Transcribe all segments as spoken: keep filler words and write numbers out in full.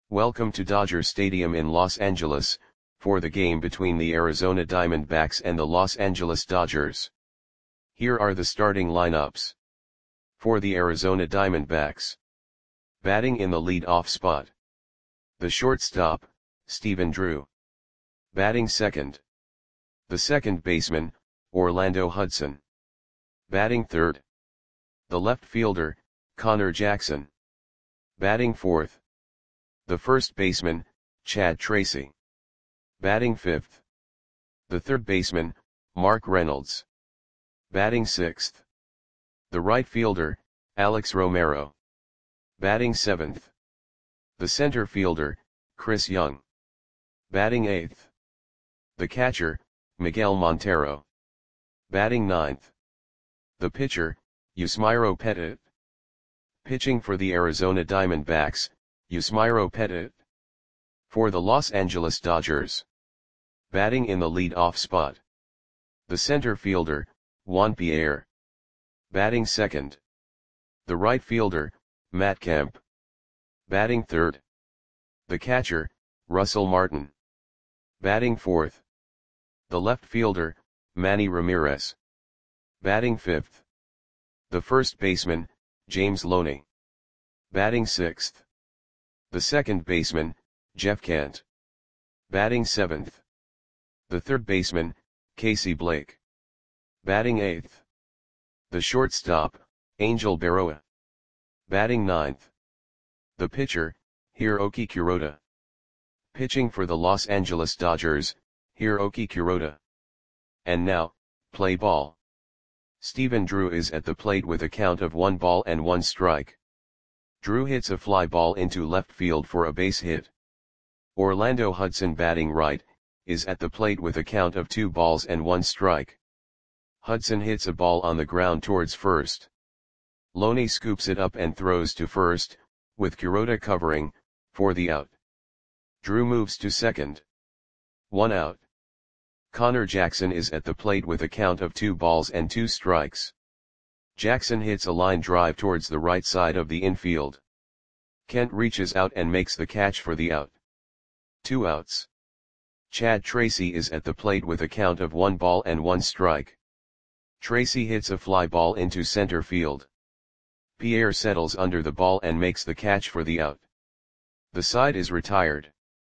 Welcome to Dodger Stadium in Los Angeles, for the game between the Arizona Diamondbacks and the Los Angeles Dodgers. Here are the starting lineups. For the Arizona Diamondbacks. Batting in the lead-off spot. The shortstop, Stephen Drew. Batting second. The second baseman, Orlando Hudson. Batting third. The left fielder, Connor Jackson. Batting fourth. The first baseman, Chad Tracy. Batting fifth. The third baseman, Mark Reynolds. Batting sixth. The right fielder, Alex Romero. Batting seventh. The center fielder, Chris Young. Batting eighth. The catcher, Miguel Montero. Batting ninth. The pitcher, Yusmeiro Petit. Pitching for the Arizona Diamondbacks, Yusmeiro Petit. For the Los Angeles Dodgers. Batting in the lead-off spot. The center fielder, Juan Pierre. Batting second. The right fielder, Matt Kemp. Batting third. The catcher, Russell Martin. Batting fourth. The left fielder, Manny Ramirez. Batting fifth. The first baseman, James Loney. Batting sixth. The second baseman, Jeff Kent. Batting seventh. The third baseman, Casey Blake. Batting eighth. The shortstop, Angel Berroa. Batting ninth. The pitcher, Hiroki Kuroda. Pitching for the Los Angeles Dodgers, Hiroki Kuroda. And now, play ball. Stephen Drew is at the plate with a count of one ball and one strike. Drew hits a fly ball into left field for a base hit. Orlando Hudson, batting right, is at the plate with a count of two balls and one strike. Hudson hits a ball on the ground towards first. Loney scoops it up and throws to first, with Kuroda covering, for the out. Drew moves to second. One out. Connor Jackson is at the plate with a count of two balls and two strikes. Jackson hits a line drive towards the right side of the infield. Kent reaches out and makes the catch for the out. Two outs. Chad Tracy is at the plate with a count of one ball and one strike. Tracy hits a fly ball into center field. Pierre settles under the ball and makes the catch for the out. The side is retired.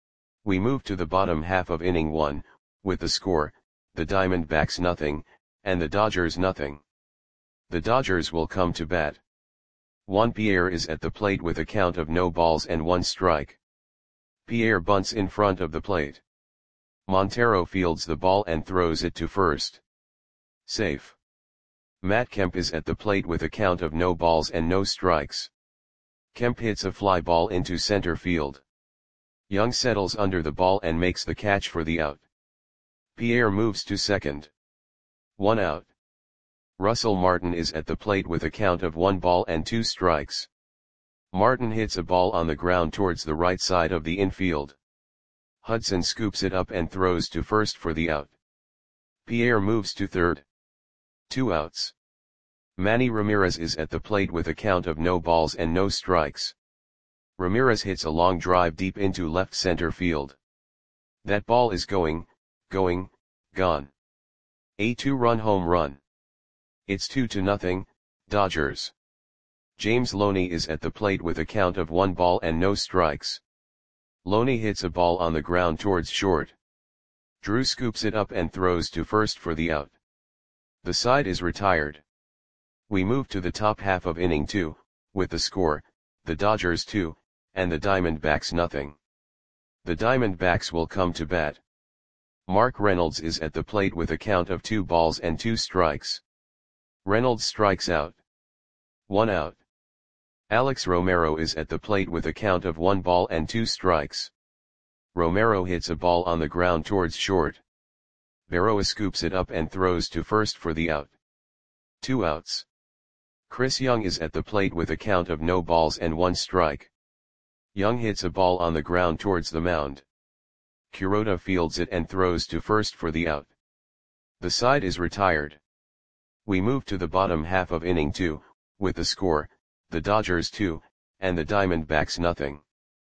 We move to the bottom half of inning one, with the score, the Diamondbacks nothing, and the Dodgers nothing. The Dodgers will come to bat. Juan Pierre is at the plate with a count of no balls and one strike. Pierre bunts in front of the plate. Montero fields the ball and throws it to first. Safe. Matt Kemp is at the plate with a count of no balls and no strikes. Kemp hits a fly ball into center field. Young settles under the ball and makes the catch for the out. Pierre moves to second. One out. Russell Martin is at the plate with a count of one ball and two strikes. Martin hits a ball on the ground towards the right side of the infield. Hudson scoops it up and throws to first for the out. Pierre moves to third. Two outs. Manny Ramirez is at the plate with a count of no balls and no strikes. Ramirez hits a long drive deep into left center field. That ball is going, going, gone. A two-run home run. It's two to nothing, Dodgers. James Loney is at the plate with a count of one ball and no strikes. Loney hits a ball on the ground towards short. Drew scoops it up and throws to first for the out. The side is retired. We move to the top half of inning two, with the score, the Dodgers two, and the Diamondbacks nothing. The Diamondbacks will come to bat. Mark Reynolds is at the plate with a count of two balls and two strikes. Reynolds strikes out. One out. Alex Romero is at the plate with a count of one ball and two strikes. Romero hits a ball on the ground towards short. Berroa scoops it up and throws to first for the out. Two outs. Chris Young is at the plate with a count of no balls and one strike. Young hits a ball on the ground towards the mound. Kuroda fields it and throws to first for the out. The side is retired. We move to the bottom half of inning two, with the score, the Dodgers two, and the Diamondbacks nothing.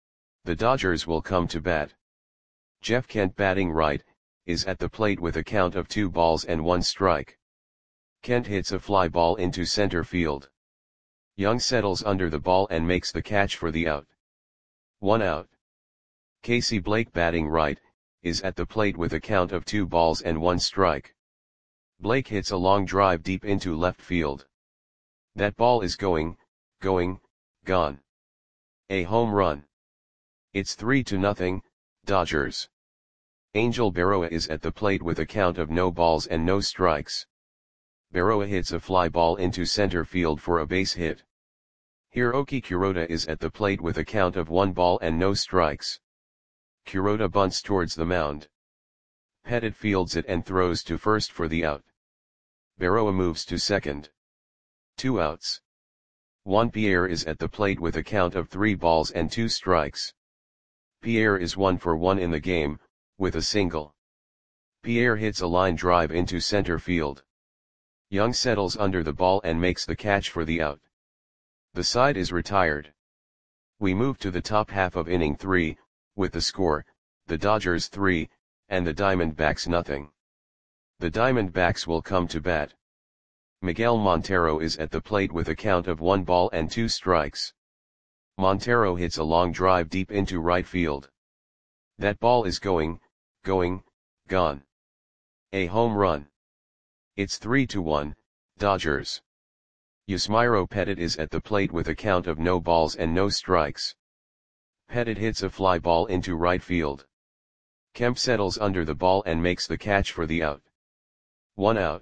The Dodgers will come to bat. Jeff Kent, batting right, is at the plate with a count of two balls and one strike. Kent hits a fly ball into center field. Young settles under the ball and makes the catch for the out. One out. Casey Blake, batting right, is at the plate with a count of two balls and one strike. Blake hits a long drive deep into left field. That ball is going, going, gone. A home run. It's three to nothing, Dodgers. Angel Berroa is at the plate with a count of no balls and no strikes. Berroa hits a fly ball into center field for a base hit. Hiroki Kuroda is at the plate with a count of one ball and no strikes. Kuroda bunts towards the mound. Pettit fields it and throws to first for the out. Berroa moves to second. Two outs. Juan Pierre is at the plate with a count of three balls and two strikes. Pierre is one for one in the game, with a single. Pierre hits a line drive into center field. Young settles under the ball and makes the catch for the out. The side is retired. We move to the top half of inning three, with the score, the Dodgers three, and the Diamondbacks nothing. The Diamondbacks will come to bat. Miguel Montero is at the plate with a count of one ball and two strikes. Montero hits a long drive deep into right field. That ball is going, going, gone. A home run. It's three to one, Dodgers. Yusmeiro Petit is at the plate with a count of no balls and no strikes. Petit hits a fly ball into right field. Kemp settles under the ball and makes the catch for the out. One out.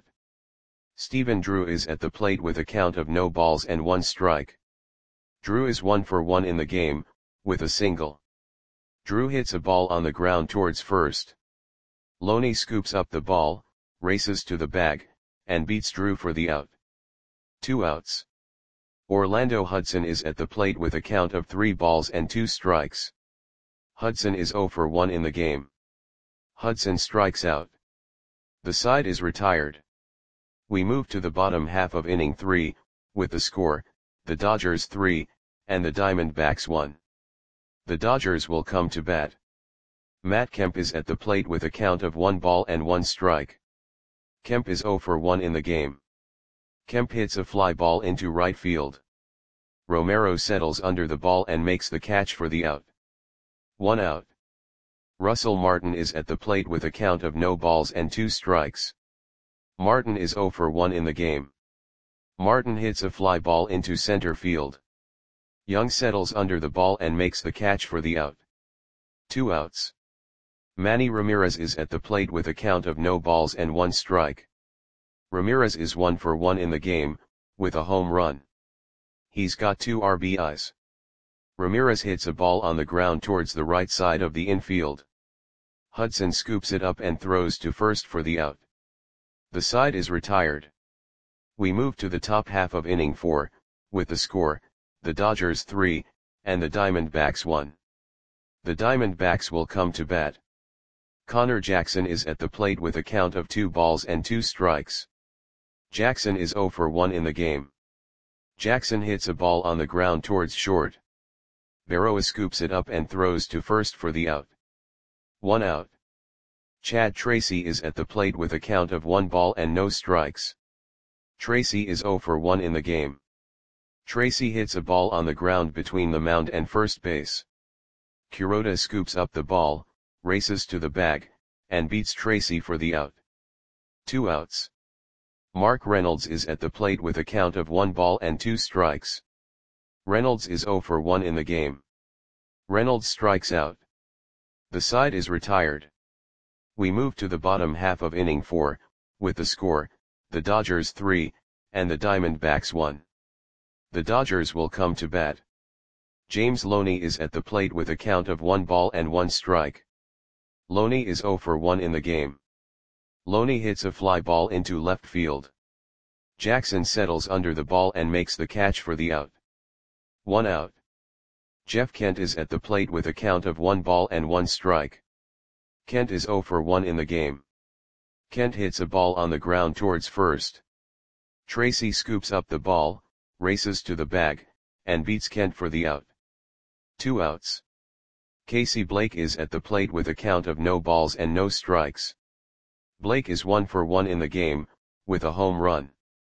Stephen Drew is at the plate with a count of no balls and one strike. Drew is one for one in the game, with a single. Drew hits a ball on the ground towards first. Loney scoops up the ball, races to the bag, and beats Drew for the out. Two outs. Orlando Hudson is at the plate with a count of three balls and two strikes. Hudson is zero for one in the game. Hudson strikes out. The side is retired. We move to the bottom half of inning three, with the score, the Dodgers three, and the Diamondbacks one. The Dodgers will come to bat. Matt Kemp is at the plate with a count of one ball and one strike. Kemp is zero for one in the game. Kemp hits a fly ball into right field. Romero settles under the ball and makes the catch for the out. One out. Russell Martin is at the plate with a count of no balls and two strikes. Martin is zero for one in the game. Martin hits a fly ball into center field. Young settles under the ball and makes the catch for the out. Two outs. Manny Ramirez is at the plate with a count of no balls and one strike. Ramirez is one for one in the game, with a home run. He's got two R B Is. Ramirez hits a ball on the ground towards the right side of the infield. Hudson scoops it up and throws to first for the out. The side is retired. We move to the top half of inning four, with the score, the Dodgers three, and the Diamondbacks one. The Diamondbacks will come to bat. Connor Jackson is at the plate with a count of two balls and two strikes. Jackson is zero for one in the game. Jackson hits a ball on the ground towards short. Berroa scoops it up and throws to first for the out. One out. Chad Tracy is at the plate with a count of one ball and no strikes. Tracy is zero for one in the game. Tracy hits a ball on the ground between the mound and first base. Kuroda scoops up the ball, races to the bag, and beats Tracy for the out. Two outs. Mark Reynolds is at the plate with a count of one ball and two strikes. Reynolds is zero for one in the game. Reynolds strikes out. The side is retired. We move to the bottom half of inning four, with the score, the Dodgers three, and the Diamondbacks one. The Dodgers will come to bat. James Loney is at the plate with a count of one ball and one strike. Loney is zero for one in the game. Loney hits a fly ball into left field. Jackson settles under the ball and makes the catch for the out. One out. Jeff Kent is at the plate with a count of one ball and one strike. Kent is zero for one in the game. Kent hits a ball on the ground towards first. Tracy scoops up the ball, races to the bag, and beats Kent for the out. Two outs. Casey Blake is at the plate with a count of no balls and no strikes. Blake is one for one in the game, with a home run.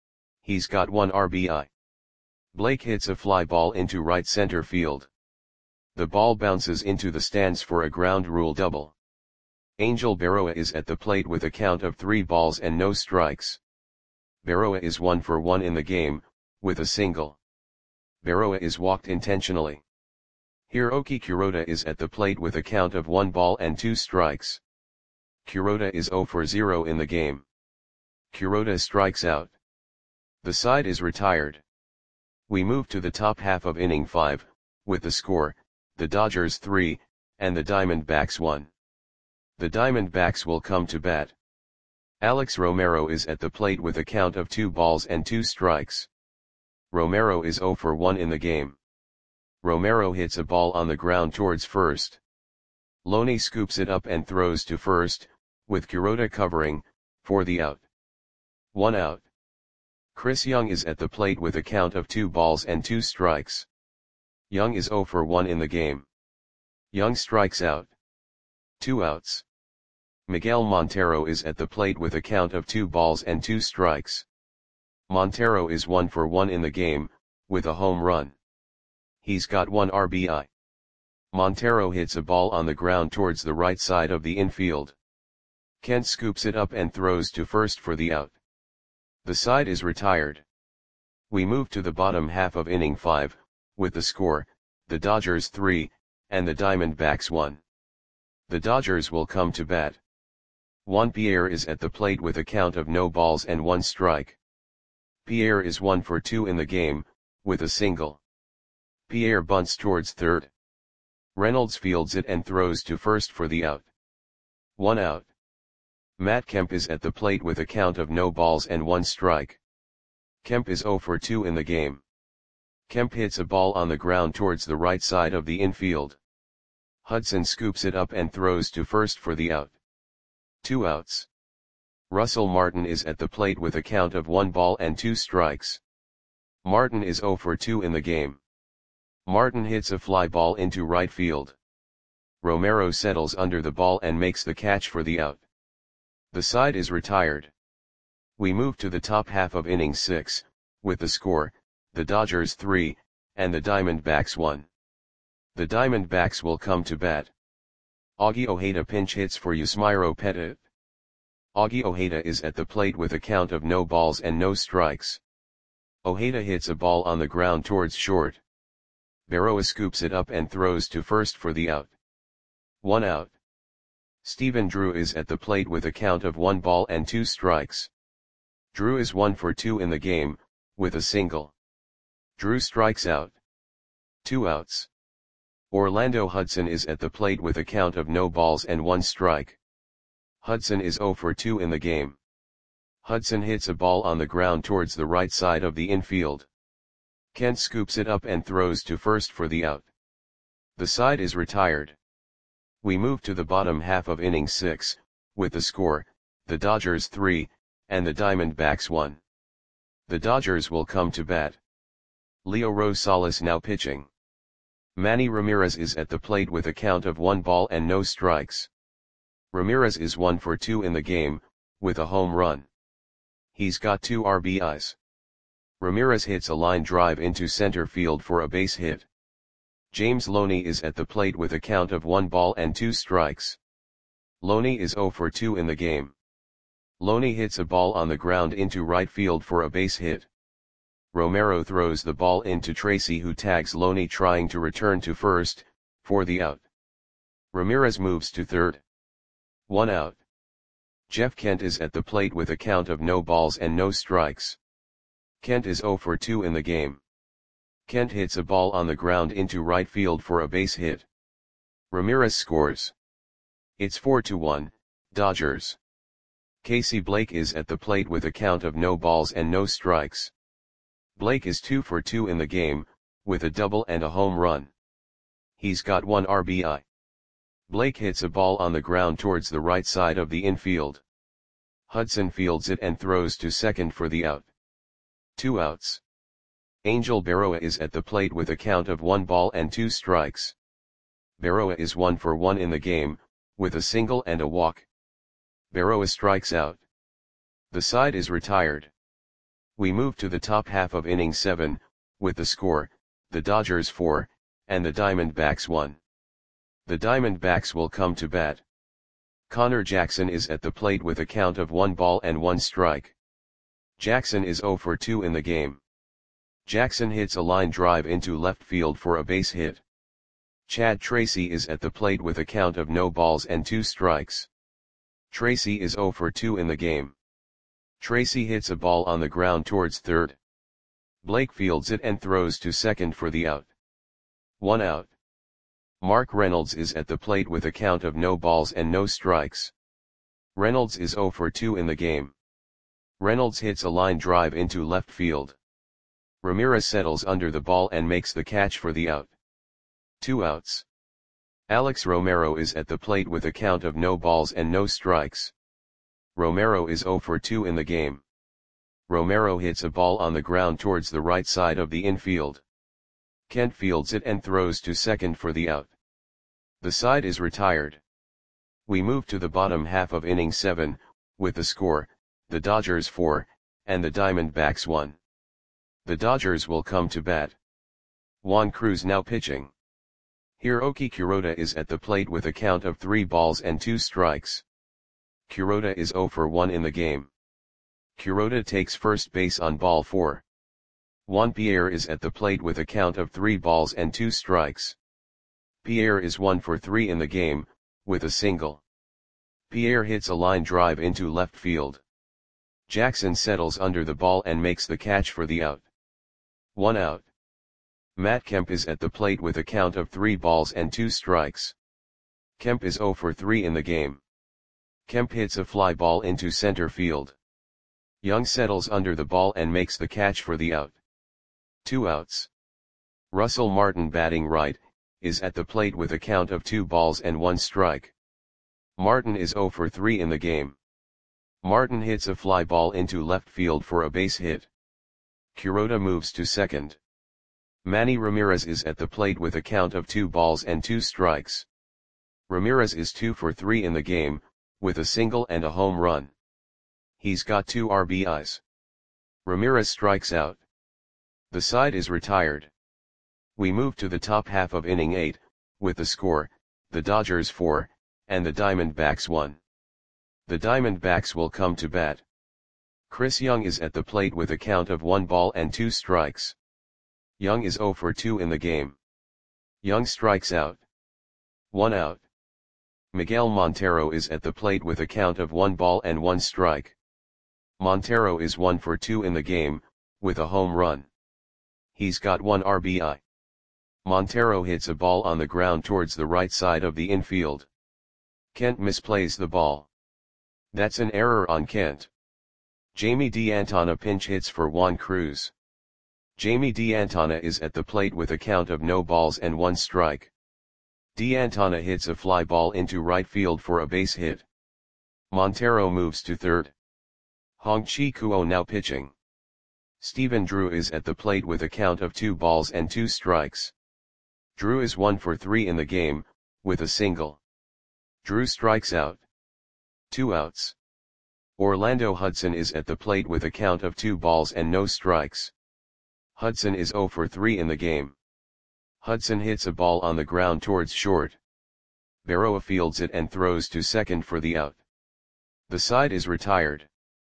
He's got one R B I. Blake hits a fly ball into right center field. The ball bounces into the stands for a ground rule double. Angel Berroa is at the plate with a count of three balls and no strikes. Berroa is one for one in the game, with a single. Berroa is walked intentionally. Hiroki Kuroda is at the plate with a count of one ball and two strikes. Kuroda is zero for zero in the game. Kuroda strikes out. The side is retired. We move to the top half of inning five, with the score, the Dodgers three, and the Diamondbacks one. The Diamondbacks will come to bat. Alex Romero is at the plate with a count of two balls and two strikes. Romero is zero for one in the game. Romero hits a ball on the ground towards first. Loney scoops it up and throws to first, with Kuroda covering, for the out. One out. Chris Young is at the plate with a count of two balls and two strikes. Young is zero for one in the game. Young strikes out. Two outs. Miguel Montero is at the plate with a count of two balls and two strikes. Montero is one for one in the game, with a home run. He's got one R B I. Montero hits a ball on the ground towards the right side of the infield. Kent scoops it up and throws to first for the out. The side is retired. We move to the bottom half of inning five, with the score, the Dodgers three, and the Diamondbacks one. The Dodgers will come to bat. Juan Pierre is at the plate with a count of no balls and one strike. Pierre is one for two in the game, with a single. Pierre bunts towards third. Reynolds fields it and throws to first for the out. One out. Matt Kemp is at the plate with a count of no balls and one strike. Kemp is zero for two in the game. Kemp hits a ball on the ground towards the right side of the infield. Hudson scoops it up and throws to first for the out. Two outs. Russell Martin is at the plate with a count of one ball and two strikes. Martin is zero for two in the game. Martin hits a fly ball into right field. Romero settles under the ball and makes the catch for the out. The side is retired. We move to the top half of inning six, with the score, the Dodgers three, and the Diamondbacks one. The Diamondbacks will come to bat. Augie Ojeda pinch hits for Yusmeiro Petit. Augie Ojeda is at the plate with a count of no balls and no strikes. Ojeda hits a ball on the ground towards short. Berroa scoops it up and throws to first for the out. One out. Stephen Drew is at the plate with a count of one ball and two strikes. Drew is one for two in the game, with a single. Drew strikes out. Two outs. Orlando Hudson is at the plate with a count of no balls and one strike. Hudson is zero for two in the game. Hudson hits a ball on the ground towards the right side of the infield. Kent scoops it up and throws to first for the out. The side is retired. We move to the bottom half of inning six, with the score, the Dodgers three, and the Diamondbacks one. The Dodgers will come to bat. Leo Rosales now pitching. Manny Ramirez is at the plate with a count of one ball and no strikes. Ramirez is one for two in the game, with a home run. He's got two R B Is. Ramirez hits a line drive into center field for a base hit. James Loney is at the plate with a count of one ball and two strikes. Loney is zero for two in the game. Loney hits a ball on the ground into right field for a base hit. Romero throws the ball into Tracy, who tags Loney trying to return to first, for the out. Ramirez moves to third. One out. Jeff Kent is at the plate with a count of no balls and no strikes. Kent is zero for two in the game. Kent hits a ball on the ground into right field for a base hit. Ramirez scores. It's four to one, Dodgers. Casey Blake is at the plate with a count of no balls and no strikes. Blake is two for two in the game, with a double and a home run. He's got one R B I. Blake hits a ball on the ground towards the right side of the infield. Hudson fields it and throws to second for the out. Two outs. Angel Berroa is at the plate with a count of one ball and two strikes. Berroa is one for one in the game, with a single and a walk. Berroa strikes out. The side is retired. We move to the top half of inning seven, with the score, the Dodgers four, and the Diamondbacks one. The Diamondbacks will come to bat. Connor Jackson is at the plate with a count of one ball and one strike. Jackson is oh for two in the game. Jackson hits a line drive into left field for a base hit. Chad Tracy is at the plate with a count of no balls and two strikes. Tracy is oh for two in the game. Tracy hits a ball on the ground towards third. Blake fields it and throws to second for the out. One out. Mark Reynolds is at the plate with a count of no balls and no strikes. Reynolds is oh for two in the game. Reynolds hits a line drive into left field. Ramirez settles under the ball and makes the catch for the out. Two outs. Alex Romero is at the plate with a count of no balls and no strikes. Romero is oh for two in the game. Romero hits a ball on the ground towards the right side of the infield. Kent fields it and throws to second for the out. The side is retired. We move to the bottom half of inning seven, with the score, the Dodgers four, and the Diamondbacks one. The Dodgers will come to bat. Juan Cruz now pitching. Hiroki Kuroda is at the plate with a count of three balls and two strikes. Kuroda is oh for one in the game. Kuroda takes first base on ball four. Juan Pierre is at the plate with a count of three balls and two strikes. Pierre is one for three in the game, with a single. Pierre hits a line drive into left field. Jackson settles under the ball and makes the catch for the out. One out. Matt Kemp is at the plate with a count of three balls and two strikes. Kemp is oh for three in the game. Kemp hits a fly ball into center field. Young settles under the ball and makes the catch for the out. Two outs. Russell Martin, batting right, is at the plate with a count of two balls and one strike. Martin is oh for three in the game. Martin hits a fly ball into left field for a base hit. Kuroda moves to second. Manny Ramirez is at the plate with a count of two balls and two strikes. Ramirez is two for three in the game, with a single and a home run. He's got two R B Is. Ramirez strikes out. The side is retired. We move to the top half of inning eight, with the score, the Dodgers four, and the Diamondbacks one. The Diamondbacks will come to bat. Chris Young is at the plate with a count of one ball and two strikes. Young is oh for two in the game. Young strikes out. One out. Miguel Montero is at the plate with a count of one ball and one strike. Montero is one for two in the game, with a home run. He's got one R B I. Montero hits a ball on the ground towards the right side of the infield. Kent misplays the ball. That's an error on Kent. Jamie DeAntona pinch hits for Juan Cruz. Jamie DeAntona is at the plate with a count of no balls and one strike. DeAntona hits a fly ball into right field for a base hit. Montero moves to third. Hong-Chi Kuo now pitching. Stephen Drew is at the plate with a count of two balls and two strikes. Drew is one for three in the game, with a single. Drew strikes out. Two outs. Orlando Hudson is at the plate with a count of two balls and no strikes. Hudson is oh for three in the game. Hudson hits a ball on the ground towards short. Berroa fields it and throws to second for the out. The side is retired.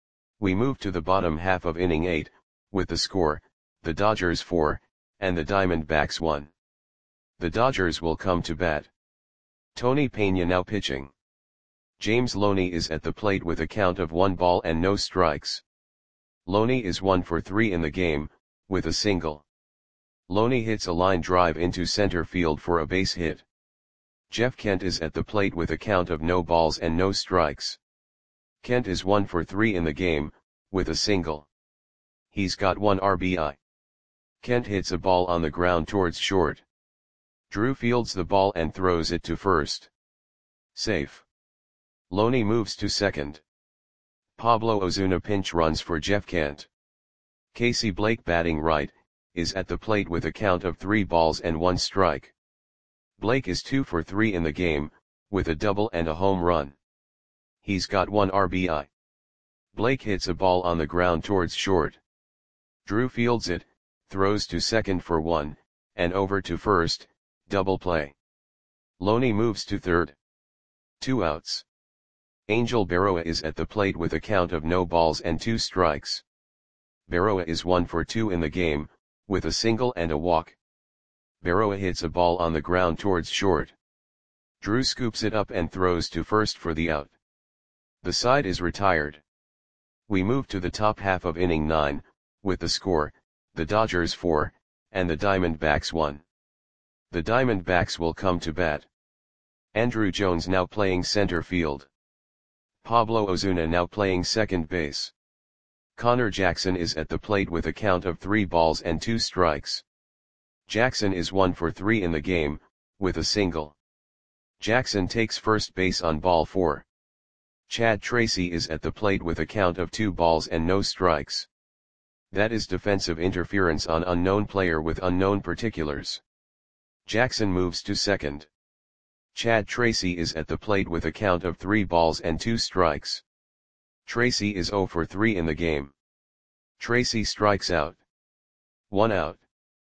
We move to the bottom half of inning eight, with the score, the Dodgers four, and the Diamondbacks one. The Dodgers will come to bat. Tony Peña now pitching. James Loney is at the plate with a count of one ball and no strikes. Loney is one for three in the game, with a single. Loney hits a line drive into center field for a base hit. Jeff Kent is at the plate with a count of no balls and no strikes. Kent is one for three in the game, with a single. He's got one R B I. Kent hits a ball on the ground towards short. Drew fields the ball and throws it to first. Safe. Loney moves to second. Pablo Ozuna pinch runs for Jeff Kent. Casey Blake, batting right, is at the plate with a count of three balls and one strike. Blake is two for three in the game, with a double and a home run. He's got one R B I. Blake hits a ball on the ground towards short. Drew fields it, throws to second for one, and over to first, double play. Loney moves to third. Two outs. Angel Berroa is at the plate with a count of no balls and two strikes. Berroa is one for two in the game, with a single and a walk. Berroa hits a ball on the ground towards short. Drew scoops it up and throws to first for the out. The side is retired. We move to the top half of inning nine, with the score, the Dodgers four, and the Diamondbacks one. The Diamondbacks will come to bat. Andrew Jones now playing center field. Pablo Ozuna now playing second base. Connor Jackson is at the plate with a count of three balls and two strikes. Jackson is one for three in the game, with a single. Jackson takes first base on ball four. Chad Tracy is at the plate with a count of two balls and no strikes. That is defensive interference on unknown player with unknown particulars. Jackson moves to second. Chad Tracy is at the plate with a count of three balls and two strikes. Tracy is zero for three in the game. Tracy strikes out. One out.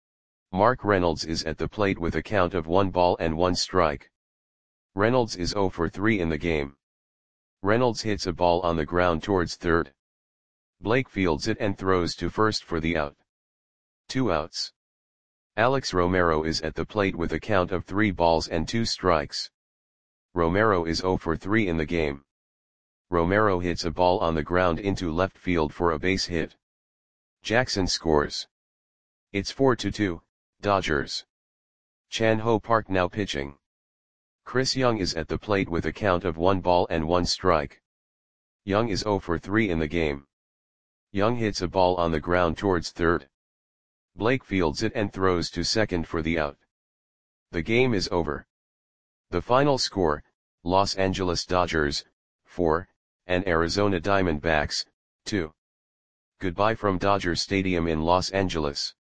Mark Reynolds is at the plate with a count of one ball and one strike. Reynolds is zero for three in the game. Reynolds hits a ball on the ground towards third. Blake fields it and throws to first for the out. Two outs. Alex Romero is at the plate with a count of three balls and two strikes. Romero is zero for three in the game. Romero hits a ball on the ground into left field for a base hit. Jackson scores. It's four to two, Dodgers. Chan Ho Park now pitching. Chris Young is at the plate with a count of one ball and one strike. Young is zero for three in the game. Young hits a ball on the ground towards third. Blake fields it and throws to second for the out. The game is over. The final score, Los Angeles Dodgers, four, and Arizona Diamondbacks, two. Goodbye from Dodger Stadium in Los Angeles.